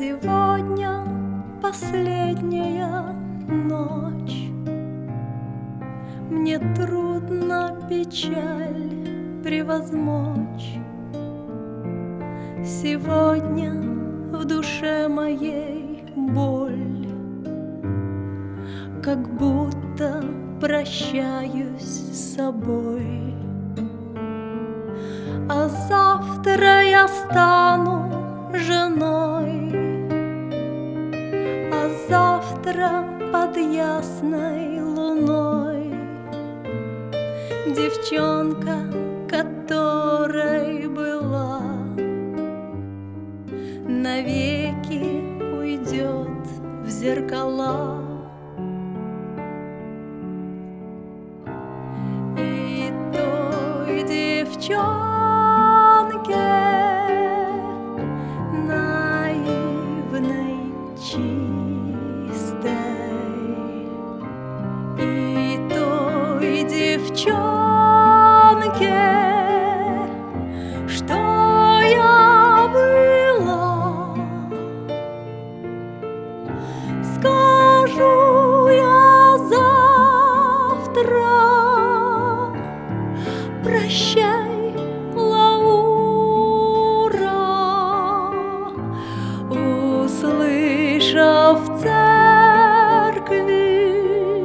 Сегодня последняя ночь. Мне трудно печаль превозмочь. Сегодня в душе моей боль, как будто прощаюсь с собой. А завтра я стану женой, а завтра под ясной луной девчонка, которой была, навеки уйдет в зеркала. И той девчонке наивной, чистой, и той девчонке, что я была, скажу я завтра: прощай, Лаура. Услышав в церкви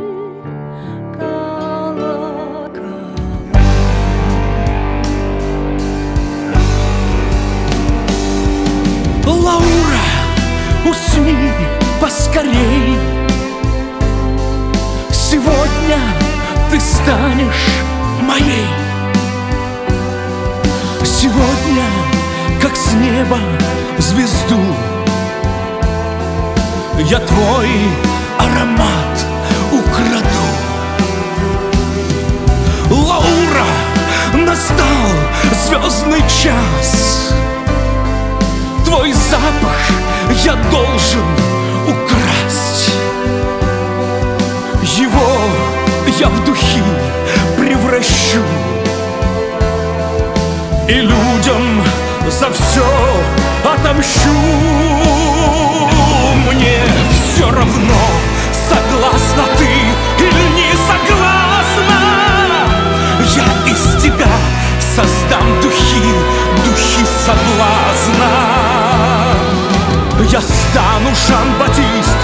колокола. Лаура, усни поскорей, сегодня ты станешь моей. Сегодня, как с неба звезду, я твой аромат украду. Лаура, настал звездный час, твой запах я должен украсть. Его я в духи превращу, и людям за все отомщу. Мне все равно, согласна ты или не согласна. Я из тебя создам духи, духи соблазна. Я стану Жан-Батист